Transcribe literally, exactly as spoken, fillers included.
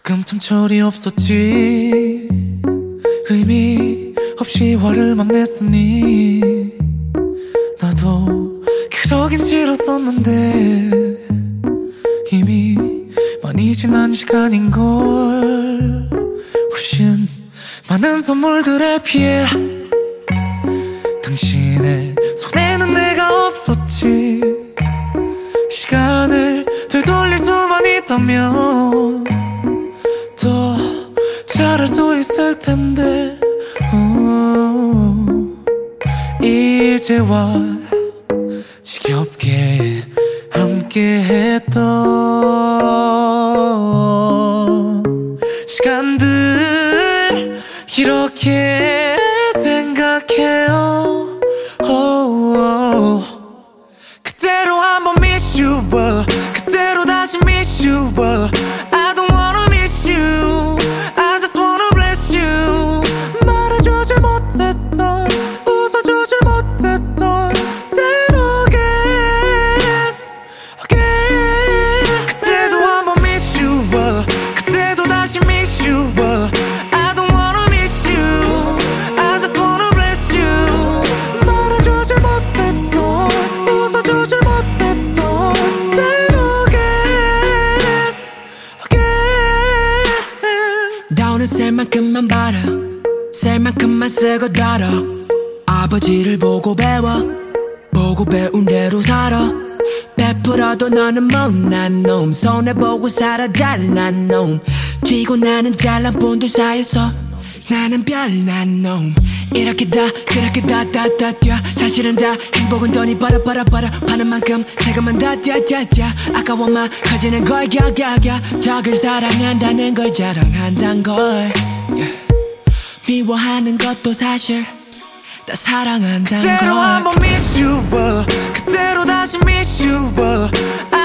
가끔 참 철이 없었지. 의미 없이 화를 막 냈으니 나도 그러긴 싫었었는데 이미 많이 지난 시간인걸. 훨씬 많은 선물들에 비해 당신의 손에는 내가 없었지. 시간을 되돌릴 수만 있다면 더 잘할 수 있을 텐데. 오, 이제와 지겹게 함께했던 시간들 이렇게 생각해요. 오, 오. 그대로 한번 miss you, well. 그대로 다시 miss you, well. I don't wanna miss you, I just wanna bless you. 말해주지 못했던, 웃어주지 못했던 대로 again, again. 그때도 한번 miss you, well. 그때도 다시 miss you, well. I don't wanna miss you, I just wanna bless you. 말해주지 못했던, 웃어주지 못했던 대로 again, again. 돈은 셀 만큼만 벌어, 셀 만큼만 쓰고 덜어. 아버지를 보고 배워, 보고 배운 대로 살아. 베풀어도 너는 못난 놈, 손해보고 살아 잘난 놈. 튀고 나는 잘난 분들 사이에서 나는 별난 놈. 이렇게 다 그렇게 다 다 다 뛰어. 사실은 다 행복은 돈이 벌어 벌어 벌어 파는 만큼 세금은 다 뛰어 뛰어 뛰어. 아까워 막 커지는 걸 갸갸갸. 적을 사랑한다는 걸 자랑한단 걸, yeah. 미워하는 것도 사실 다 사랑한단 걸. 그대로 한번 miss you, well. 그대로 다시 miss you, well.